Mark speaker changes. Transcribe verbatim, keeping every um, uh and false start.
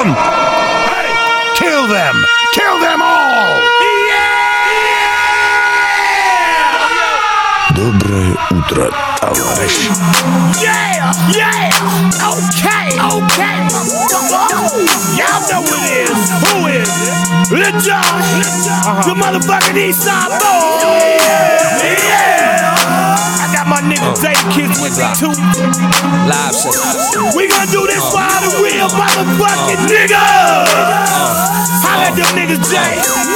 Speaker 1: them! Hey! Kill them! Kill them all! Доброе утро, товарищ.
Speaker 2: Yeah, yeah, okay, okay. Y'all know who it is. Who is it? Lil Jon, uh-huh. The motherfucking Eastside boy. Yeah, yeah. I got my nigga uh, Zay Kids with me too.
Speaker 3: Live session.
Speaker 2: We gonna do this uh, for all the real motherfucking uh, niggas. Uh, Holla at them niggas, Jay.